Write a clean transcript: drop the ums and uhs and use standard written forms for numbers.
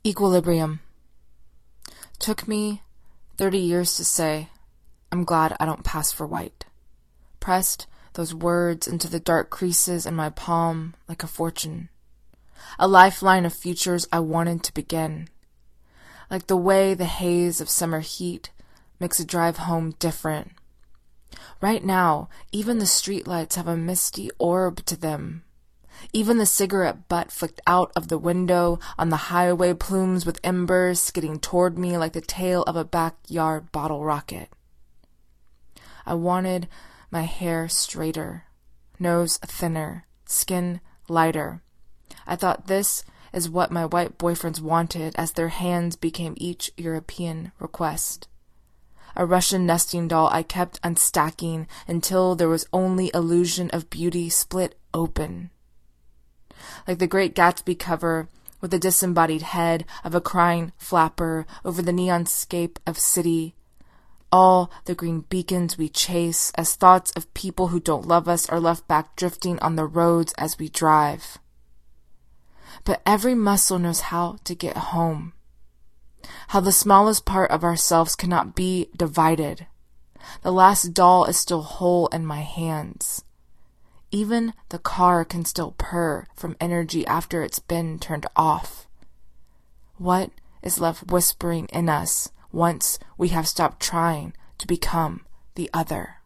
Equilibrium. Took me 30 years to say, I'm glad I don't pass for white. Pressed those words into the dark creases in my palm like a fortune. A lifeline of futures I wanted to begin. Like the way the haze of summer heat makes a drive home different. Right now, even the streetlights have a misty orb to them. Even the cigarette butt flicked out of the window on the highway plumes with embers skidding toward me like the tail of a backyard bottle rocket. I wanted my hair straighter, nose thinner, skin lighter. I thought this is what my white boyfriends wanted as their hands became each European request. A Russian nesting doll I kept unstacking until there was only illusion of beauty split open. Like the Great Gatsby cover with the disembodied head of a crying flapper over the neon scape of city. All the green beacons we chase as thoughts of people who don't love us are left back drifting on the roads as we drive. But every muscle knows how to get home. How the smallest part of ourselves cannot be divided. The last doll is still whole in my hands. Even the car can still purr from energy after it's been turned off. What is left whispering in us once we have stopped trying to become the other?